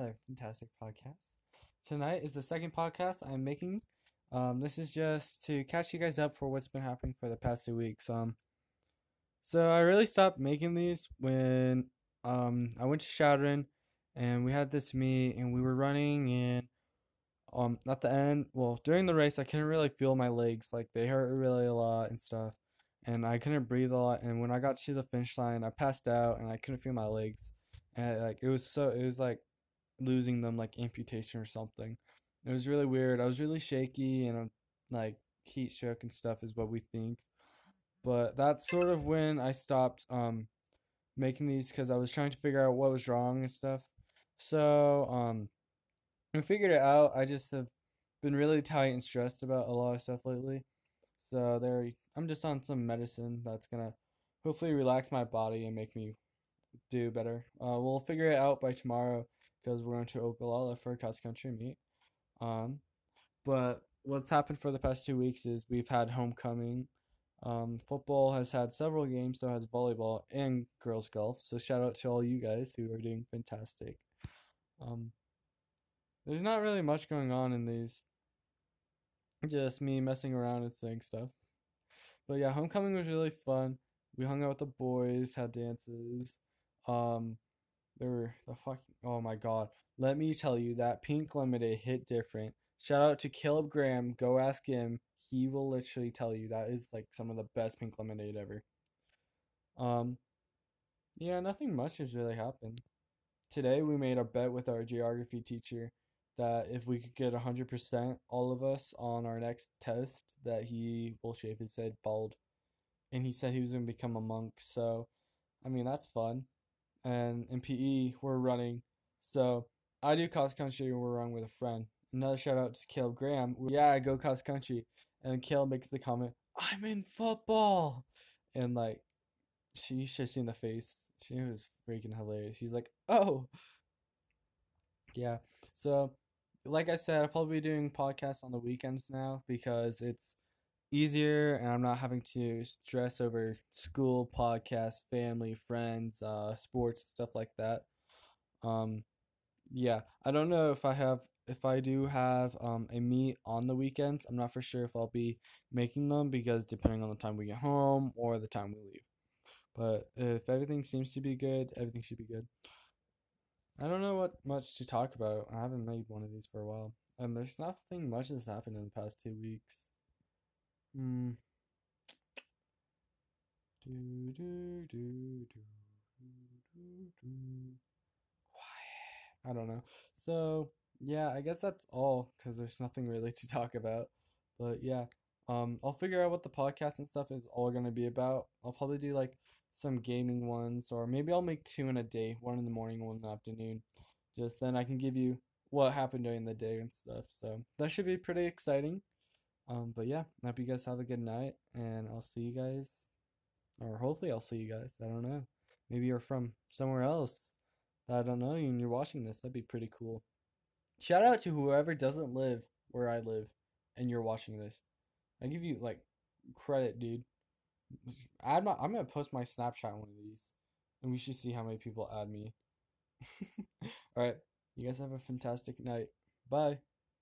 another fantastic podcast. Tonight is the second podcast I'm making. This is just to catch you guys up for what's been happening for the past 2 weeks. So I really stopped making these when I went to Shadron and we had this meet and we were running and at the end, well, during the race I couldn't really feel my legs, like they hurt really a lot and stuff. And I couldn't breathe a lot, and when I got to the finish line, I passed out and I couldn't feel my legs. And like it was like losing them, like amputation or something. It was really weird. I was really shaky and like heat shook and stuff is what we think. But that's sort of when I stopped making these because I was trying to figure out what was wrong and stuff. So I figured it out. I just have been really tight and stressed about a lot of stuff lately. So I'm just on some medicine that's gonna hopefully relax my body and make me do better. We'll figure it out by tomorrow because we're going to Ogallala for a cross country meet. Um, but what's happened for the past 2 weeks is we've had homecoming. Football has had several games, so has volleyball and girls golf. So shout out to all you guys who are doing fantastic. Um, there's not really much going on in these. Just me messing around and saying stuff. But yeah, homecoming was really fun. We hung out with the boys, had dances. Um, They were the fucking oh my god. Let me tell you that pink lemonade hit different. Shout out to Caleb Graham. Go ask him. He will literally tell you that is like some of the best pink lemonade ever. Um, yeah, nothing much has really happened. Today we made a bet with our geography teacher that if we could get 100% all of us on our next test that he will shave his head bald. And he said he was going to become a monk. So, I mean, that's fun. And in PE we're running. So I do cross country and we're running with a friend. Another shout out to Caleb Graham. Yeah, I go cross country. And Caleb makes the comment, I'm in football. And like she should seen the face. She was freaking hilarious. She's like, oh yeah. So like I said, I'll probably be doing podcasts on the weekends now because it's easier and I'm not having to stress over school, podcasts, family, friends, sports, stuff like that. Um, yeah, I don't know if I do have a meet on the weekends. I'm not for sure if I'll be making them because depending on the time we get home or the time we leave. But if everything seems to be good, everything should be good. I don't know what much to talk about. I haven't made one of these for a while, and there's nothing much that's happened in the past 2 weeks. Hmm. Do do do do do do. Quiet. I don't know. So yeah, I guess that's all because there's nothing really to talk about. But yeah, I'll figure out what the podcast and stuff is all gonna be about. I'll probably do like some gaming ones, or maybe I'll make two in a day, one in the morning, one in the afternoon. Just then I can give you what happened during the day and stuff. So that should be pretty exciting. But yeah, I hope you guys have a good night, and I'll see you guys, or hopefully I'll see you guys. I don't know. Maybe you're from somewhere else that I don't know and you're watching this. That'd be pretty cool. Shout out to whoever doesn't live where I live and you're watching this. I give you like credit, dude. I'm gonna post my Snapchat one of these, and we should see how many people add me. All right, you guys have a fantastic night. Bye.